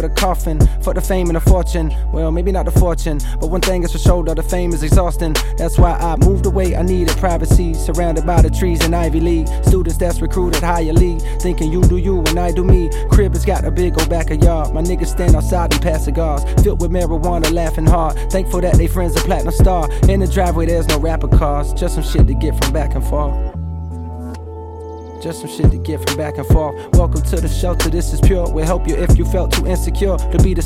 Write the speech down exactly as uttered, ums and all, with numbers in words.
a coffin for the fame and the fortune. Well, maybe not the fortune, but one thing is for sure, though, the fame is exhausting. That's why I moved away, I needed privacy, surrounded by the trees in Ivy League. Students that's recruited higher league, thinking you do you and I do me. Crib has got a big old backyard, my niggas stand outside and pass cigars, filled with marijuana, laughing hard. Thankful that they friends a platinum star. In the driveway there's no rapper cars, just some shit to get from back and forth. Just some shit to get from back and forth. Welcome to the shelter, this is pure. We'll help you if you felt too insecure to be the